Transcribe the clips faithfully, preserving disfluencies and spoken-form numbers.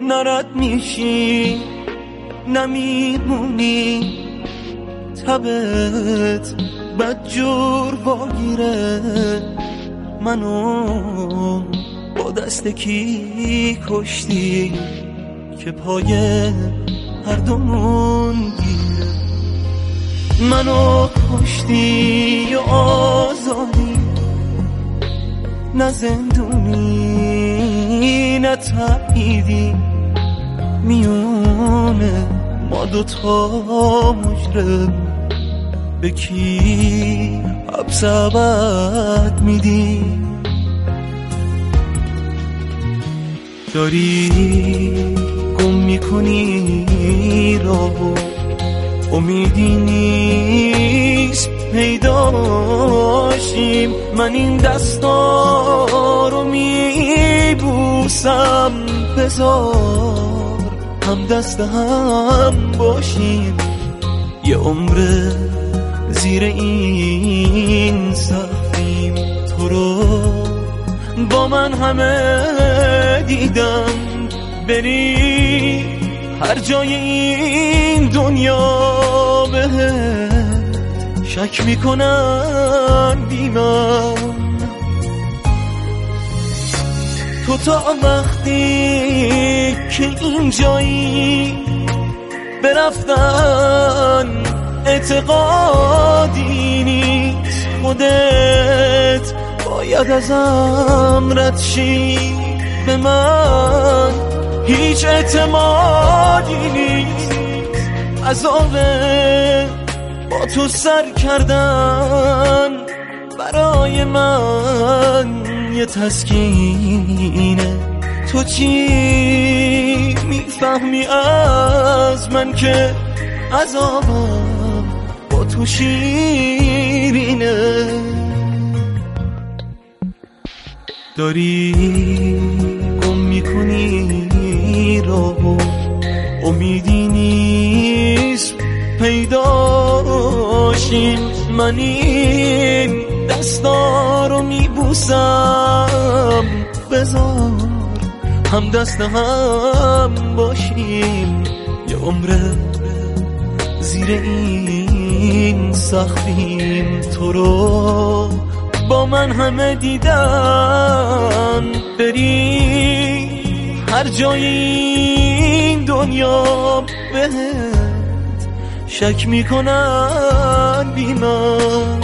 نرد میشی نمیمونی، تبت بدجور باگیره منو با دست کی کشتی که پای هر دومون گیره. منو کشتی و آزادی، نه زندونی نه تبعیدی، میونه ما دوتا مجرم به کی حبس ابد میدی؟ داری گم میکنی راهو، امیدی نیست پیداشیم. من این دستا رو میبوسم، بذار هم دست هم باشیم. یه عمر زیر این سقفیم، تو رو با من همه دیدم. بری هر جای این دنیا بهت شک میکنن بی من. تو تا وقتی که اینجایی برفتن اعتقادی نیست، خودت باید ازم رد شی. به من هیچ اعتمادی نیست، عذابه با تو سر کردن برای من یه تسکینه. تو چی میفهمی از من که عذابم با تو شیرینه؟ داری گم میکنی راهو، امیدی نیست پیداشیم. من این دستا رو میبوسم، بذار هم دست هم باشیم. یه عمر زیر این سقفیم، تو رو با من همه دیدن. بری هر جای این دنیا بهت شک میکنن بی من.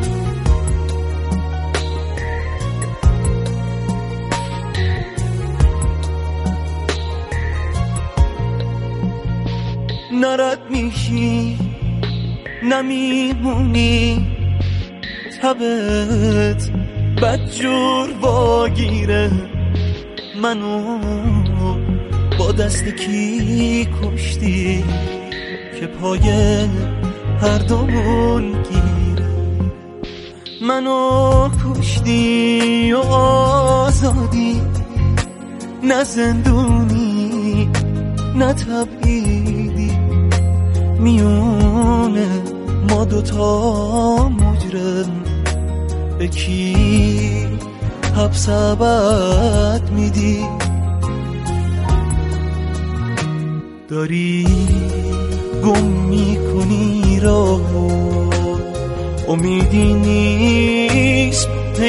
نرد میشی نمیمونی، تبت بدجور باگیره منو با دست کی کشتی که پای هر دومون گیره. منو کشتی و آزادی، نه زندونی نه تبعیدی، میونه ما دوتا مجرم به کی حبس ابد میدی؟ داری گم میکنی راهو، امیدی نیست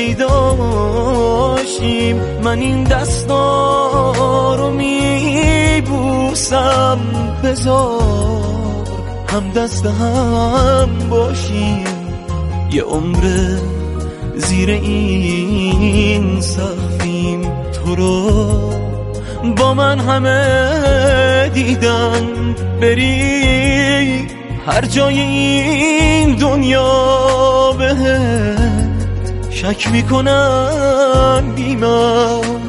پیداشیم. من این دستا رو میبوسم، بذار هم دست هم باشیم. یه عمر زیر این سقفیم، تو رو با من همه دیدن. بری هر جای این دنیا بهت شک میکنن بی من.